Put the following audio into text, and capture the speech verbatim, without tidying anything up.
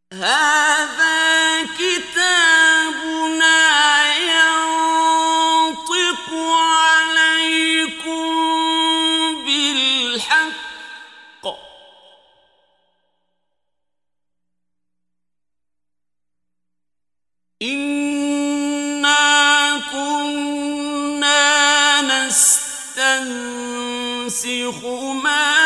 هَٰذَا كِتَابُنَا يَنطِقُ عَلَيْكُم بِالْحَقِّ ۚ إِنَّا كُنَّا نَسْتَنسِخُ مَا